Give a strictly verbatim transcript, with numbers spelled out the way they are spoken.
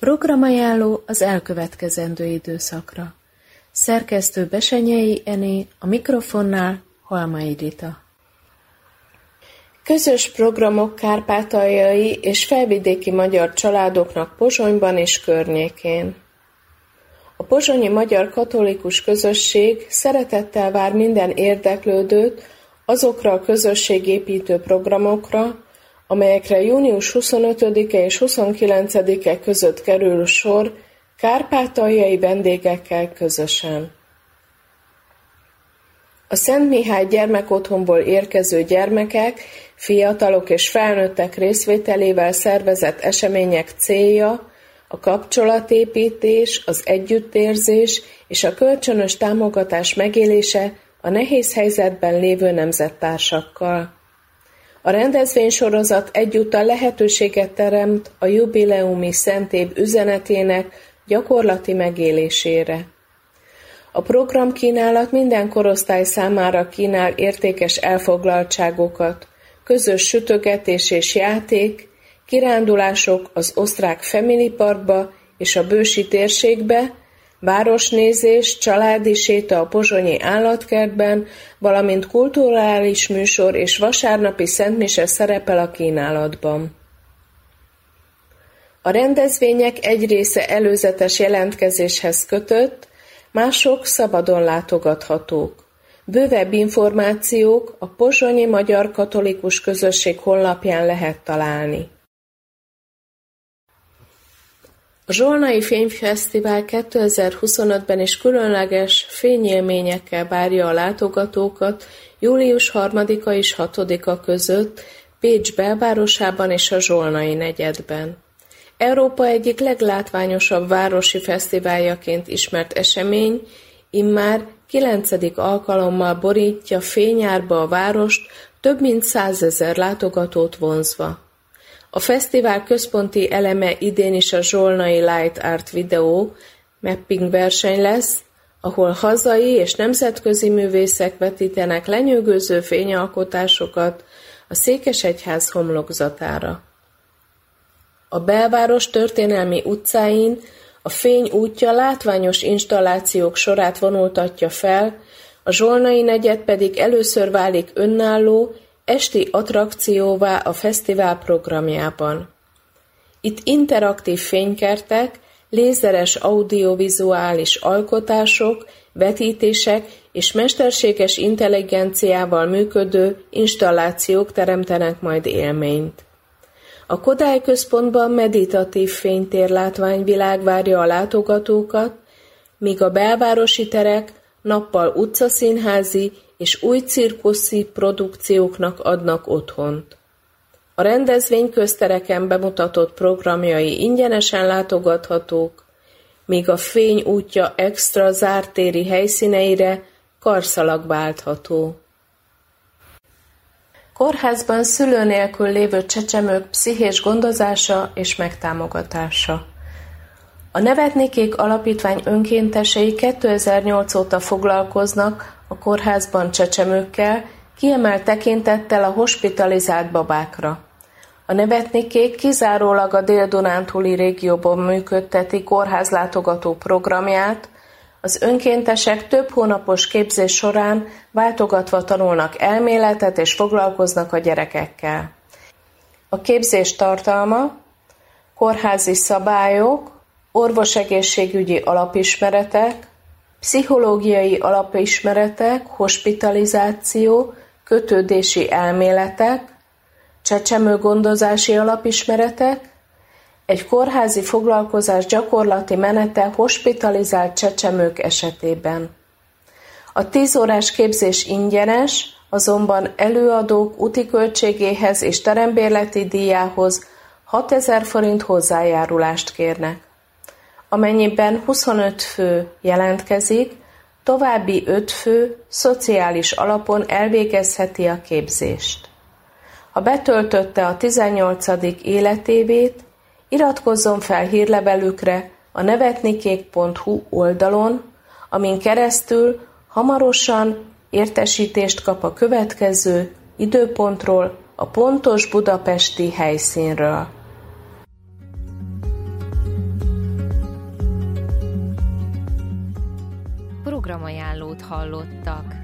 Programajánló az elkövetkezendő időszakra. Szerkesztő Besenyei Ené, a mikrofonnál Halmai Rita. Közös programok kárpátaljai és felvidéki magyar családoknak Pozsonyban és környékén. A pozsonyi magyar katolikus közösség szeretettel vár minden érdeklődőt azokra a közösségépítő programokra, amelyekre június huszonötödike és huszonkilencedike között kerül sor kárpátaljai vendégekkel közösen. A Szent Mihály Gyermekotthonból érkező gyermekek, fiatalok és felnőttek részvételével szervezett események célja a kapcsolatépítés, az együttérzés és a kölcsönös támogatás megélése a nehéz helyzetben lévő nemzettársakkal. A rendezvénysorozat egyúttal lehetőséget teremt a jubileumi szentév üzenetének gyakorlati megélésére. A programkínálat minden korosztály számára kínál értékes elfoglaltságokat, közös sütögetés és játék, kirándulások az osztrák Family Parkba és a Bősi térségbe, városnézés, családi séta a pozsonyi állatkertben, valamint kulturális műsor és vasárnapi szentmise szerepel a kínálatban. A rendezvények egy része előzetes jelentkezéshez kötött, mások szabadon látogathatók. Bővebb információk a Pozsonyi Magyar Katolikus Közösség honlapján lehet találni. A Zsolnai Fényfesztivál kétezer-huszonötben is különleges fényélményekkel várja a látogatókat július harmadika és hatodika között Pécs belvárosában és a Zsolnai negyedben. Európa egyik leglátványosabb városi fesztiváljaként ismert esemény immár kilencedik alkalommal borítja fényárba a várost, több mint százezer látogatót vonzva. A fesztivál központi eleme idén is a Zsolnai Light Art Video mapping verseny lesz, ahol hazai és nemzetközi művészek vetítenek lenyűgöző fényalkotásokat a Székesegyház homlokzatára. A belváros történelmi utcáin a fény útja látványos installációk sorát vonultatja fel, a Zsolnai negyed pedig először válik önálló, esti attrakcióvá a fesztivál programjában. Itt interaktív fénykertek, lézeres audiovizuális alkotások, vetítések és mesterséges intelligenciával működő installációk teremtenek majd élményt. A Kodály Központban meditatív fénytérlátványvilág várja a látogatókat, míg a belvárosi terek nappal utcaszínházi és új cirkuszi produkcióknak adnak otthont. A rendezvény köztereken bemutatott programjai ingyenesen látogathatók, míg a fény útja extra zárt téri helyszíneire karszalag váltható. Kórházban szülő nélkül lévő csecsemők pszichés gondozása és megtámogatása. A Nevetnikék Alapítvány önkéntesei kétezer-nyolc óta foglalkoznak a kórházban csecsemőkkel, kiemelt tekintettel a hospitalizált babákra. A Nevetnikék kizárólag a Dél-Dunántúli régióban működteti kórházlátogató programját, az önkéntesek több hónapos képzés során váltogatva tanulnak elméletet és foglalkoznak a gyerekekkel. A képzés tartalma kórházi szabályok, orvosegészségügyi alapismeretek, pszichológiai alapismeretek, hospitalizáció, kötődési elméletek, csecsemőgondozási alapismeretek, egy kórházi foglalkozás gyakorlati menete hospitalizált csecsemők esetében. A tíz órás képzés ingyenes, azonban előadók úti költségéhez és terembérleti díjához hatezer forint hozzájárulást kérnek. Amennyiben huszonöt fő jelentkezik, további öt fő szociális alapon elvégezheti a képzést. Ha betöltötte a tizennyolcadik életévét, iratkozzon fel hírlevelükre a nevetnikék pont hu oldalon, amin keresztül hamarosan értesítést kap a következő időpontról, a pontos budapesti helyszínről. programajánlót hallottak.